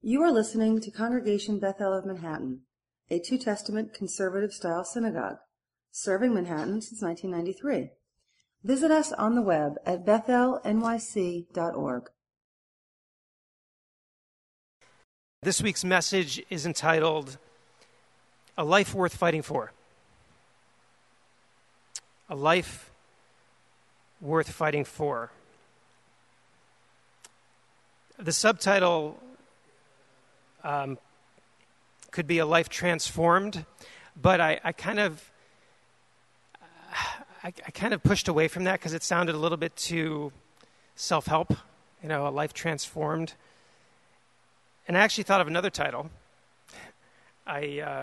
You are listening to Congregation Bethel of Manhattan, a Two Testament conservative-style synagogue, serving Manhattan since 1993. Visit us on the web at bethelnyc.org. This week's message is entitled, A Life Worth Fighting For. A Life Worth Fighting For. The subtitle could be A Life Transformed, but I kind of pushed away from that because it sounded a little bit too self-help, A Life Transformed. And I actually thought of another title. I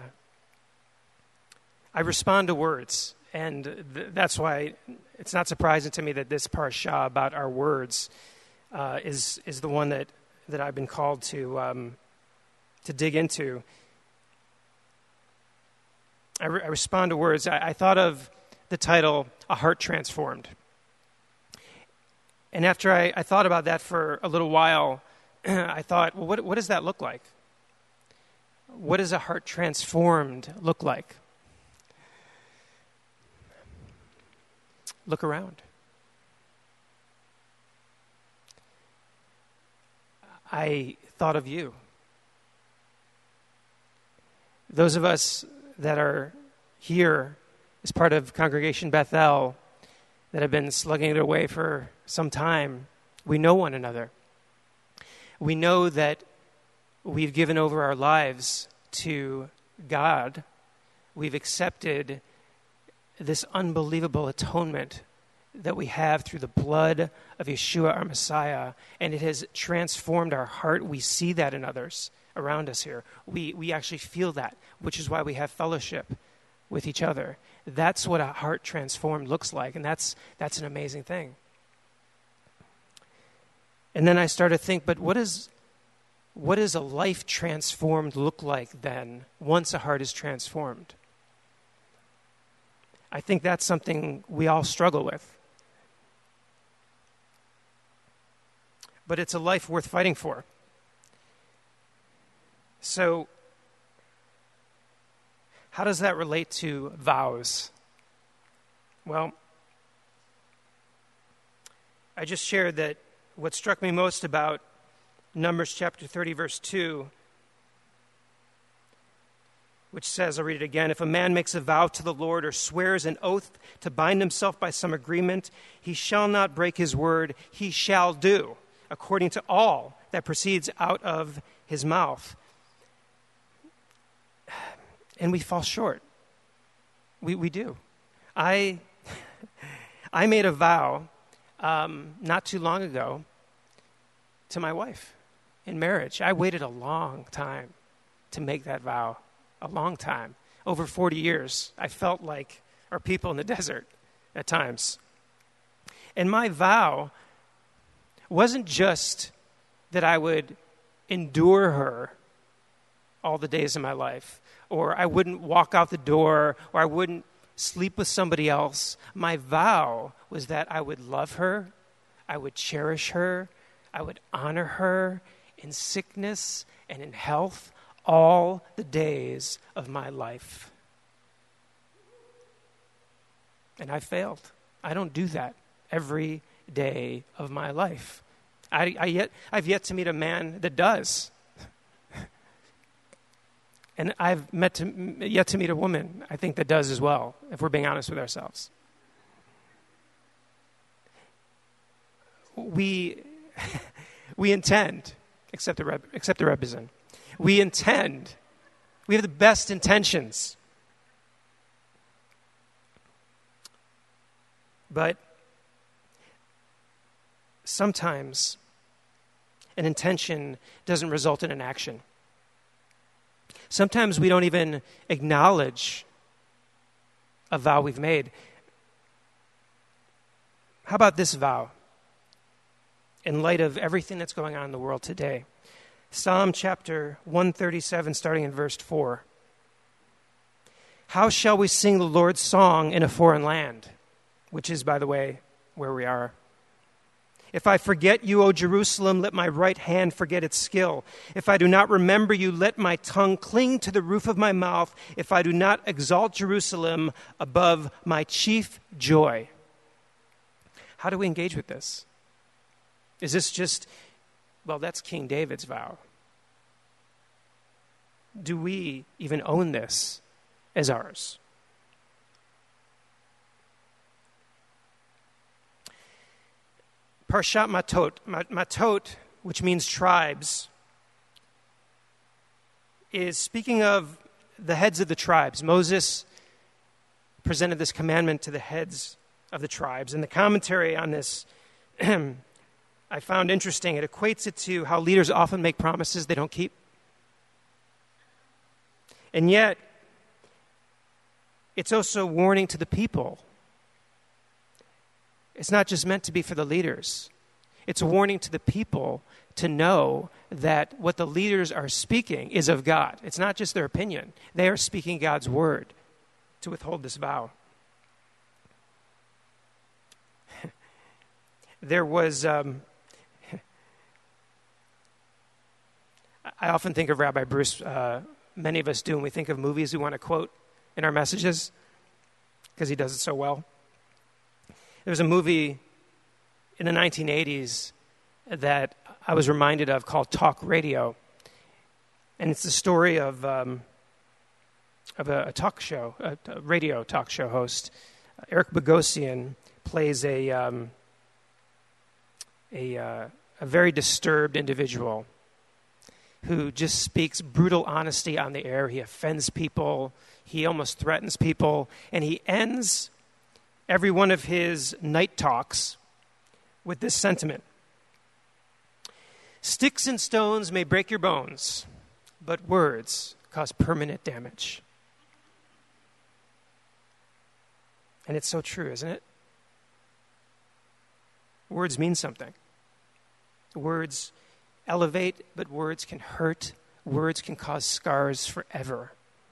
respond to words, and that's why it's not surprising to me that this parashah about our words is the one that I've been called to dig into. I respond to words. I thought of the title, A Heart Transformed. And after I thought about that for a little while, I thought, well, what does that look like? What does a heart transformed look like? Look around. I thought of you. Those of us that are here as part of Congregation Bethel that have been slugging it away for some time, we know one another. We know that we've given over our lives to God. We've accepted this unbelievable atonement that we have through the blood of Yeshua, our Messiah, and it has transformed our heart. We see that in others around us here. We actually feel that, which is why we have fellowship with each other. That's what a heart transformed looks like, and that's an amazing thing. And then I started to think, but what does a life transformed look like then, once a heart is transformed? I think that's something we all struggle with. But it's a life worth fighting for. So, how does that relate to vows? Well, I just shared that what struck me most about Numbers chapter 30, verse 2, which says, I'll read it again, if a man makes a vow to the Lord or swears an oath to bind himself by some agreement, he shall not break his word, he shall do according to all that proceeds out of his mouth. And we fall short. We do. I made a vow not too long ago to my wife in marriage. I waited a long time to make that vow. A long time. Over 40 years. I felt like our people in the desert at times. And my vow wasn't just that I would endure her all the days of my life, or I wouldn't walk out the door, or I wouldn't sleep with somebody else. My vow was that I would love her, I would cherish her, I would honor her in sickness and in health all the days of my life. And I failed. I don't do that every day of my life. I've yet to meet a man that does. And I've yet to meet a woman, I think, that does as well, if we're being honest with ourselves. We intend, except the Rebbetzin, we have the best intentions. But sometimes an intention doesn't result in an action. Sometimes we don't even acknowledge a vow we've made. How about this vow in light of everything that's going on in the world today? Psalm chapter 137, starting in verse 4. How shall we sing the Lord's song in a foreign land? Which is, by the way, where we are. If I forget you, O Jerusalem, let my right hand forget its skill. If I do not remember you, let my tongue cling to the roof of my mouth. If I do not exalt Jerusalem above my chief joy. How do we engage with this? Is this just, well, that's King David's vow. Do we even own this as ours? Parshat Matot. Matot, which means tribes, is speaking of the heads of the tribes. Moses presented this commandment to the heads of the tribes. And the commentary on this I found interesting. It equates it to how leaders often make promises they don't keep. And yet, it's also warning to the people. It's not just meant to be for the leaders. It's a warning to the people to know that what the leaders are speaking is of God. It's not just their opinion. They are speaking God's word to withhold this vow. There was, I often think of Rabbi Bruce, many of us do, when we think of movies we want to quote in our messages, because he does it so well. There was a movie in the 1980s that I was reminded of called Talk Radio. And it's the story of a talk show, a radio talk show host. Eric Bogosian plays a very disturbed individual who just speaks brutal honesty on the air. He offends people. He almost threatens people. And he ends every one of his night talks with this sentiment. Sticks and stones may break your bones, but words cause permanent damage. And it's so true, isn't it? Words mean something. Words elevate, but words can hurt. Words can cause scars forever.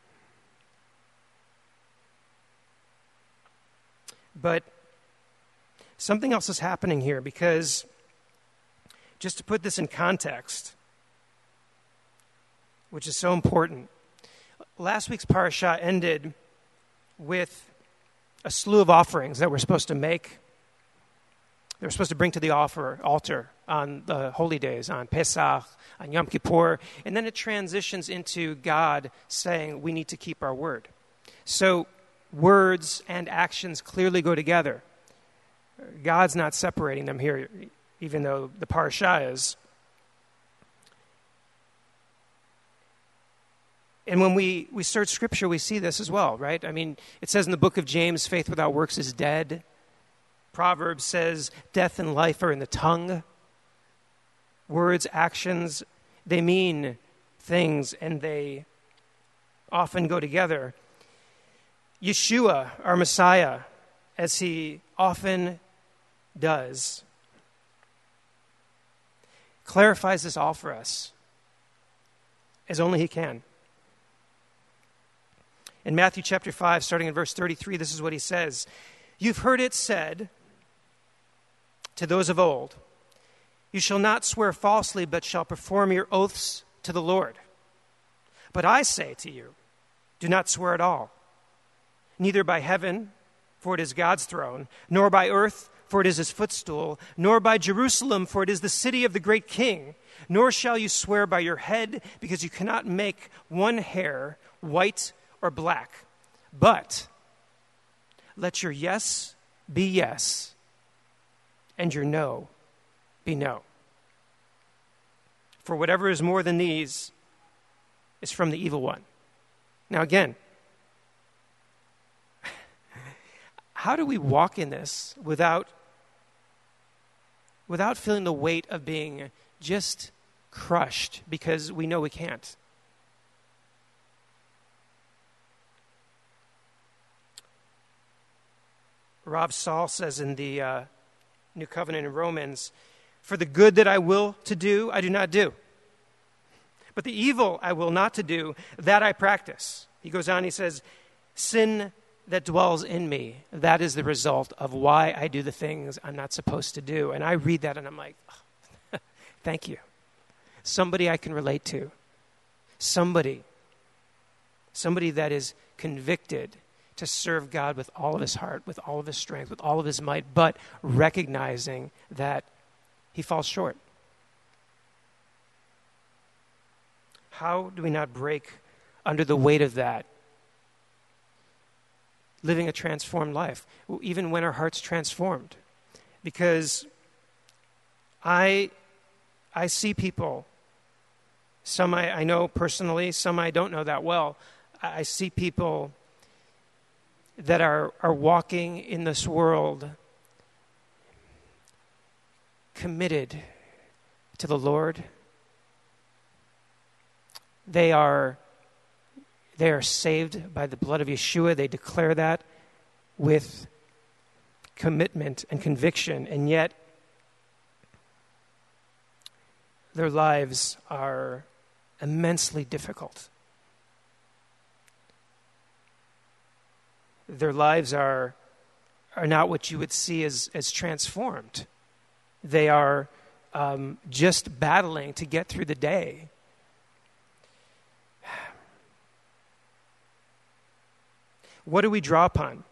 But something else is happening here, because just to put this in context, which is so important, last week's parasha ended with a slew of offerings that we're supposed to make. They were supposed to bring to the altar on the holy days, on Pesach, on Yom Kippur, and then it transitions into God saying we need to keep our word. So words and actions clearly go together. God's not separating them here, even though the parasha is. And when we search Scripture, we see this as well, right? I mean, it says in the book of James, faith without works is dead. Proverbs says death and life are in the tongue. Words, actions, they mean things, and they often go together. Yeshua, our Messiah, as he often does, clarifies this all for us, as only he can. In Matthew chapter 5, starting in verse 33, this is what he says. You've heard it said to those of old, you shall not swear falsely, but shall perform your oaths to the Lord. But I say to you, do not swear at all, neither by heaven, for it is God's throne, nor by earth, for it is his footstool, nor by Jerusalem, for it is the city of the great king, nor shall you swear by your head, because you cannot make one hair white or black. But let your yes be yes, and your no be no. For whatever is more than these is from the evil one. Now again, how do we walk in this without feeling the weight of being just crushed because we know we can't? Rav Saul says in the New Covenant in Romans, for the good that I will to do, I do not do. But the evil I will not to do, that I practice. He goes on, he says, sin that dwells in me, that is the result of why I do the things I'm not supposed to do. And I read that and I'm like, oh, thank you. Somebody I can relate to. Somebody that is convicted to serve God with all of his heart, with all of his strength, with all of his might, but recognizing that he falls short. How do we not break under the weight of that? Living a transformed life, even when our heart's transformed. Because I see people, some I know personally, some I don't know that well. I see people that are walking in this world committed to the Lord. They are saved by the blood of Yeshua. They declare that with commitment and conviction, and yet their lives are immensely difficult. Their lives are not what you would see as transformed. They are just battling to get through the day. What do we draw upon?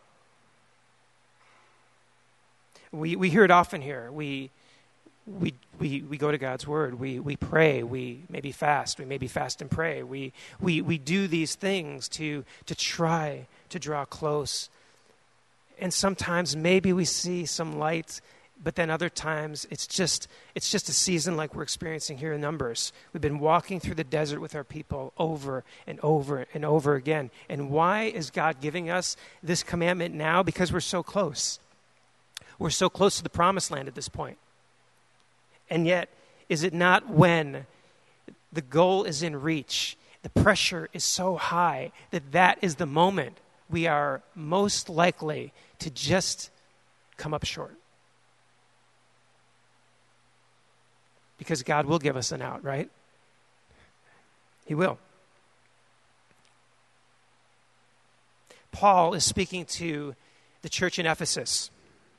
We hear it often here. We go to God's Word. We pray. We maybe fast. We maybe fast and pray. We do these things to try to draw close. And sometimes maybe we see some light, but then other times it's just a season like we're experiencing here in Numbers. We've been walking through the desert with our people over and over and over again. And why is God giving us this commandment now? Because we're so close. We're so close to the promised land at this point. And yet, is it not when the goal is in reach, the pressure is so high that is the moment we are most likely to just come up short? Because God will give us an out, right? He will. Paul is speaking to the church in Ephesus.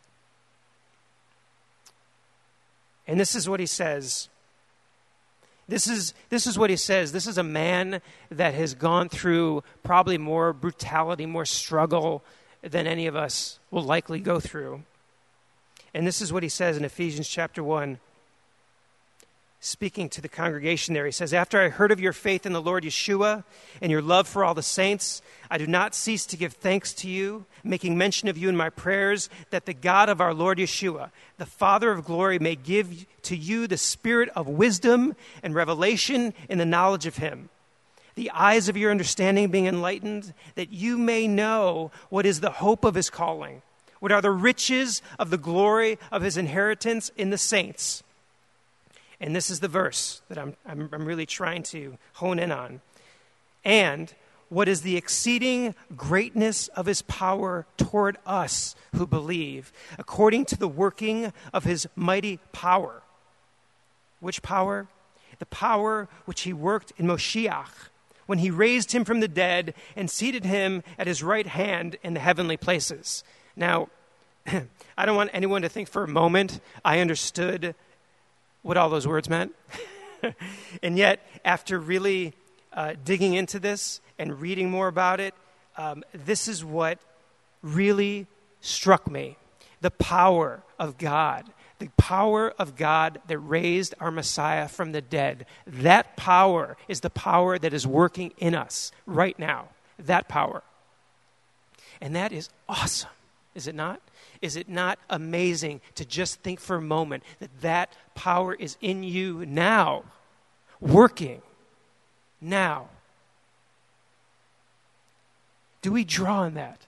And this is what he says. This is what he says. This is a man that has gone through probably more brutality, more struggle than any of us will likely go through. And this is what he says in Ephesians chapter 1. Speaking to the congregation there, he says, "After I heard of your faith in the Lord Yeshua and your love for all the saints, I do not cease to give thanks to you, making mention of you in my prayers, that the God of our Lord Yeshua, the Father of glory, may give to you the spirit of wisdom and revelation in the knowledge of him, the eyes of your understanding being enlightened, that you may know what is the hope of his calling, what are the riches of the glory of his inheritance in the saints." And this is the verse that I'm really trying to hone in on. "And what is the exceeding greatness of his power toward us who believe, according to the working of his mighty power." Which power? The power which he worked in Moshiach, when he raised him from the dead and seated him at his right hand in the heavenly places. Now, I don't want anyone to think for a moment I understood what all those words meant. And yet, after really digging into this and reading more about it, this is what really struck me. The power of God. The power of God that raised our Messiah from the dead. That power is the power that is working in us right now. That power. And that is awesome, is it not? Is it not amazing to just think for a moment that power is in you now, working now? Do we draw on that?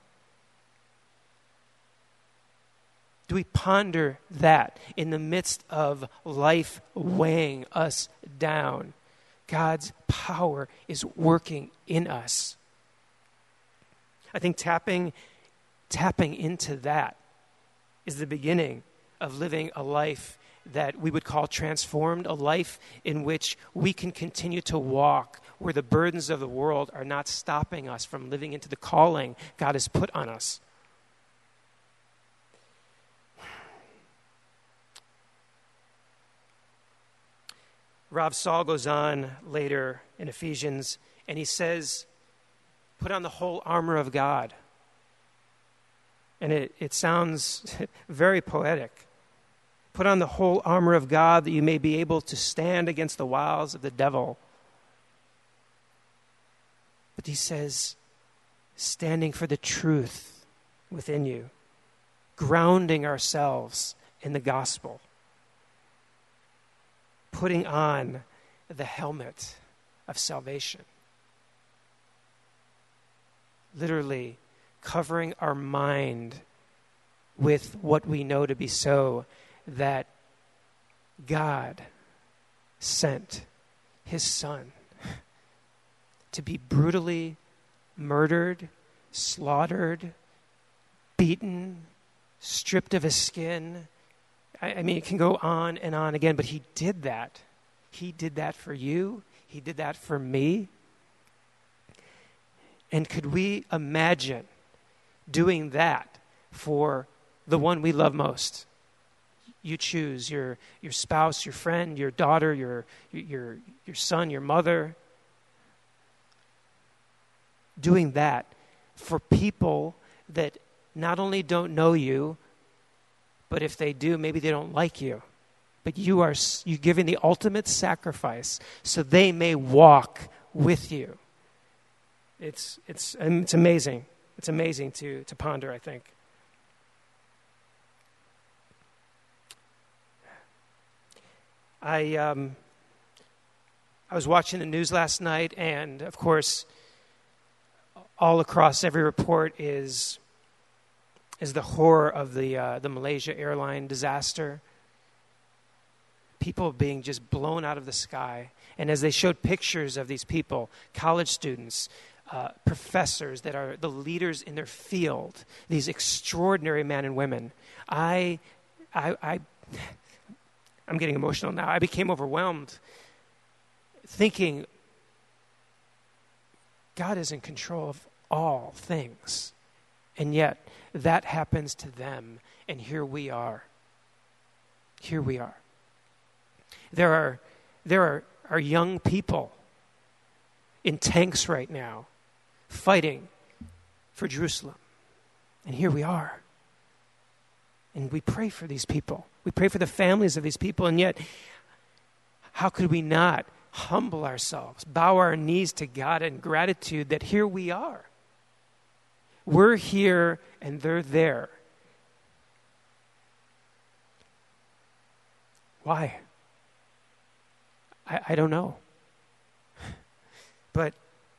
Do we ponder that in the midst of life weighing us down? God's power is working in us. I think tapping into that is the beginning of living a life that we would call transformed, a life in which we can continue to walk where the burdens of the world are not stopping us from living into the calling God has put on us. Rav Saul goes on later in Ephesians, and he says, put on the whole armor of God. And it sounds very poetic. Put on the whole armor of God that you may be able to stand against the wiles of the devil. But he says, standing for the truth within you, grounding ourselves in the gospel, putting on the helmet of salvation. Literally covering our mind with what we know to be so, that God sent his Son to be brutally murdered, slaughtered, beaten, stripped of his skin. I mean, it can go on and on again, but he did that. He did that for you. He did that for me. And could we imagine doing that for the one we love most? You choose your spouse, your friend, your daughter, your son, your mother. Doing that for people that not only don't know you, but if they do, maybe they don't like you. But you're giving the ultimate sacrifice so they may walk with you. It's amazing. It's amazing to ponder, I think. I was watching the news last night, and of course, all across every report is the horror of the Malaysia airline disaster. People being just blown out of the sky. And as they showed pictures of these people, college students, professors that are the leaders in their field, these extraordinary men and women, I'm getting emotional now. I became overwhelmed thinking God is in control of all things. And yet, that happens to them, and here we are. Here we are. There are young people in tanks right now fighting for Jerusalem. And here we are. And we pray for these people. We pray for the families of these people, and yet, how could we not humble ourselves, bow our knees to God in gratitude that here we are? We're here and they're there. Why? I don't know. But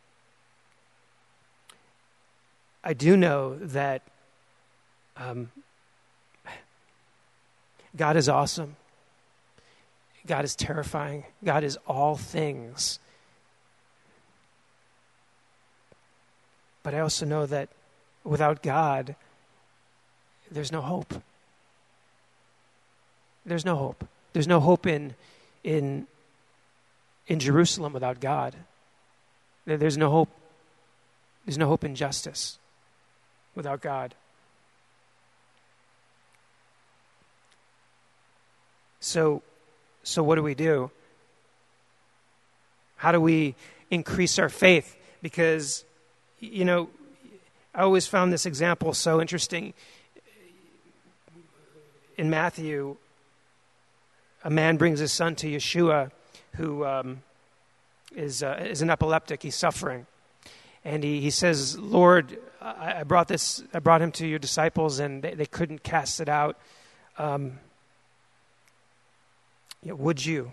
I do know that God is awesome. God is terrifying. God is all things. But I also know that without God, there's no hope. There's no hope. There's no hope in Jerusalem without God. There's no hope. There's no hope in justice without God. So what do? How do we increase our faith? Because, I always found this example so interesting. In Matthew, a man brings his son to Yeshua who is an epileptic. He's suffering. And he says, Lord, I brought him to your disciples, and they couldn't cast it out. Would you?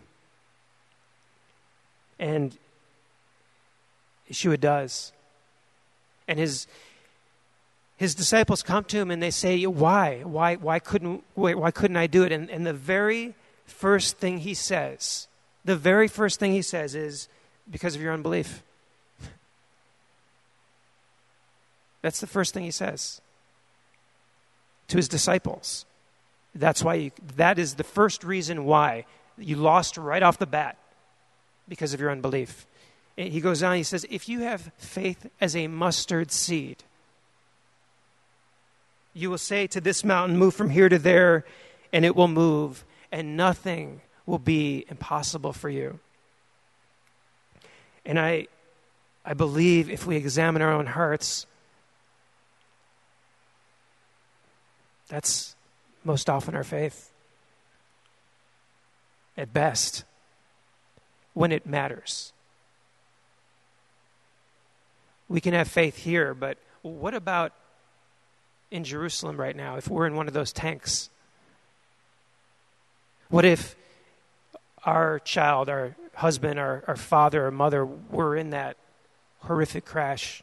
And Yeshua does. And his disciples come to him and they say, why couldn't I do it? And the very first thing he says is, because of your unbelief. That's the first thing he says to his disciples. That is the first reason why you lost right off the bat, because of your unbelief. He goes on, he says, if you have faith as a mustard seed, you will say to this mountain, move from here to there, and it will move, and nothing will be impossible for you. And I believe if we examine our own hearts, that's most often our faith. At best, when it matters. We can have faith here, but what about in Jerusalem right now if we're in one of those tanks? What if our child, our husband, our father or mother were in that horrific crash?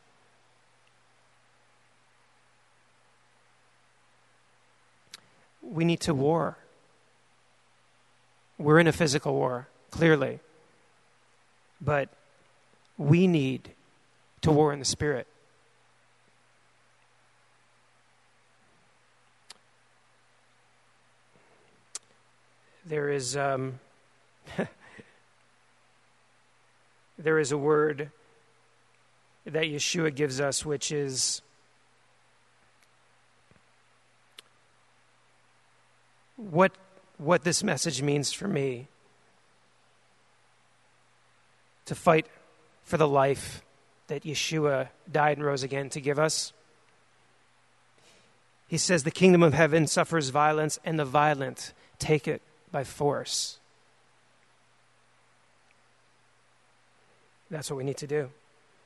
We need to war. We're in a physical war, clearly. But we need to war in the Spirit. There is there is a word that Yeshua gives us, which is what this message means for me. To fight for the life that Yeshua died and rose again to give us. He says, the kingdom of heaven suffers violence, and the violent take it by force. That's what we need to do.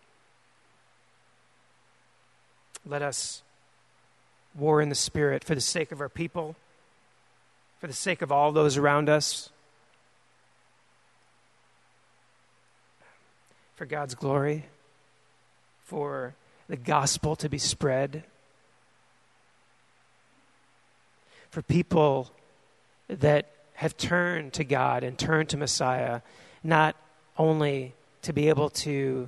Let us war in the Spirit for the sake of our people, for the sake of all those around us, for God's glory, for the gospel to be spread, for people that have turned to God and turned to Messiah, not only to be able to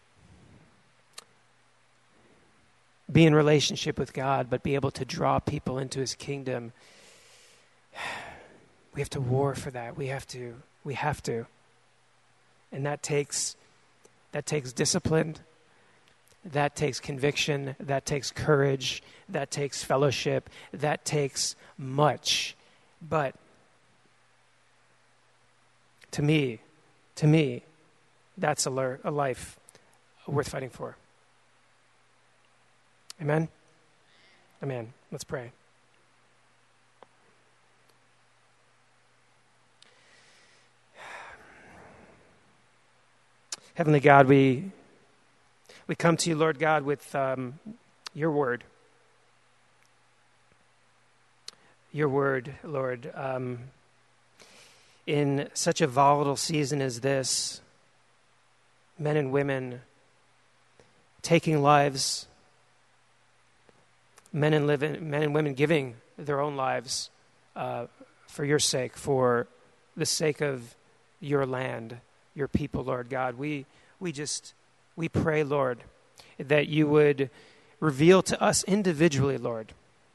be in relationship with God, but be able to draw people into his kingdom. We have to war for that. We have to. And that takes discipline, that takes conviction, that takes courage, that takes fellowship, that takes much. But to me, that's a life worth fighting for. Amen? Amen. Let's pray. Heavenly God, we come to you, Lord God, with your word. Your word, Lord. In such a volatile season as this, men and women taking lives, men and women giving their own lives for your sake, for the sake of your land, your people, Lord God. We pray, Lord, that you would reveal to us individually, Lord,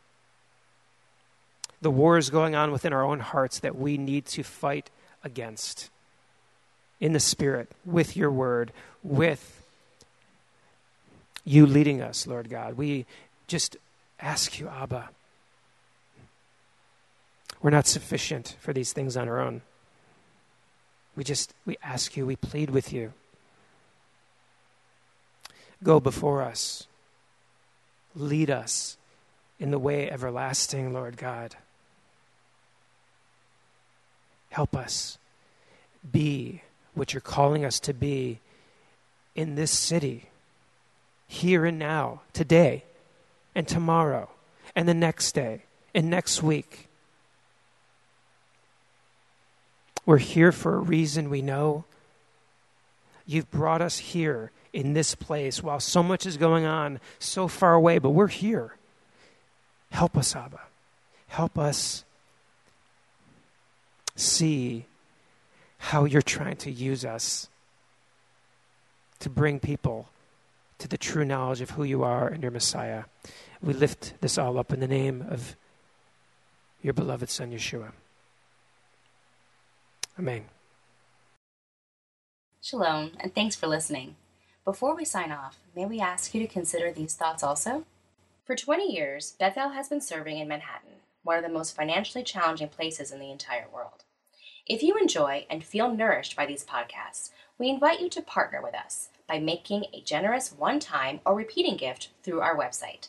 the wars going on within our own hearts that we need to fight against in the Spirit, with your word, with you leading us, Lord God. We just ask you, Abba. We're not sufficient for these things on our own. We ask you, we plead with you. Go before us. Lead us in the way everlasting, Lord God. Help us be what you're calling us to be in this city, here and now, today, and tomorrow, and the next day, and next week. We're here for a reason, we know. You've brought us here in this place while so much is going on so far away, but we're here. Help us, Abba. Help us see how you're trying to use us to bring people to the true knowledge of who you are and your Messiah. We lift this all up in the name of your beloved Son, Yeshua. Amen. Shalom, and thanks for listening. Before we sign off, may we ask you to consider these thoughts also? For 20 years, Bethel has been serving in Manhattan, one of the most financially challenging places in the entire world. If you enjoy and feel nourished by these podcasts, we invite you to partner with us by making a generous one-time or repeating gift through our website,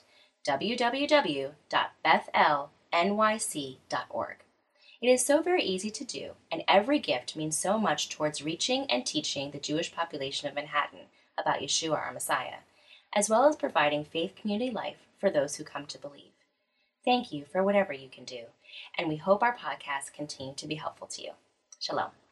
www.bethelnyc.org. It is so very easy to do, and every gift means so much towards reaching and teaching the Jewish population of Manhattan about Yeshua, our Messiah, as well as providing faith community life for those who come to believe. Thank you for whatever you can do, and we hope our podcasts continue to be helpful to you. Shalom.